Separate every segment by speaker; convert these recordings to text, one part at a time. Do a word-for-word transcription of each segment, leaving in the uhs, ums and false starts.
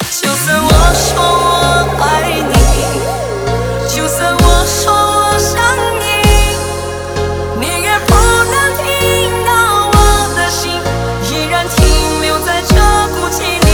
Speaker 1: 就算我说我爱你，就算我说我想你，你也不能听到我的心依然停留在这哭泣里。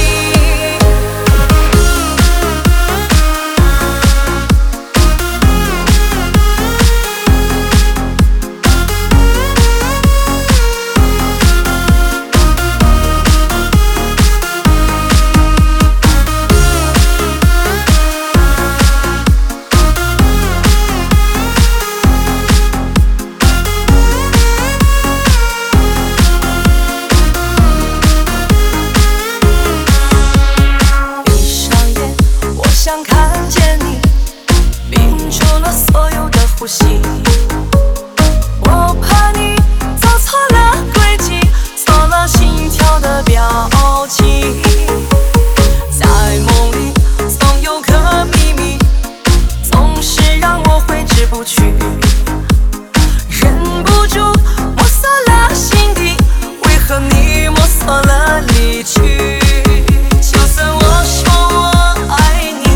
Speaker 1: 想看见你，屏住了所有的呼吸。我怕你走错了轨迹，错了心跳的表情。在梦里总有个秘密，总是让我挥之不去，忍不住摸索了心底，为何你摸索了离去？就算我说我爱你，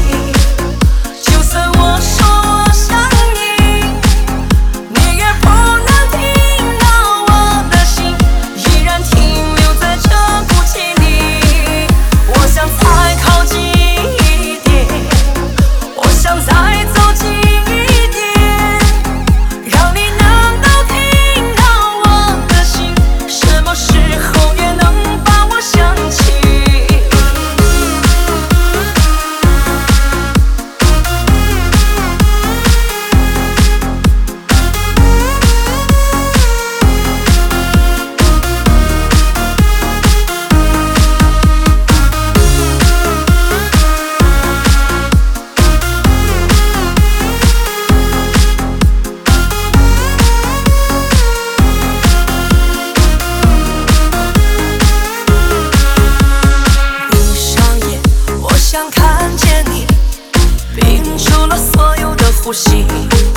Speaker 1: 想看见你，屏住了所有的呼吸。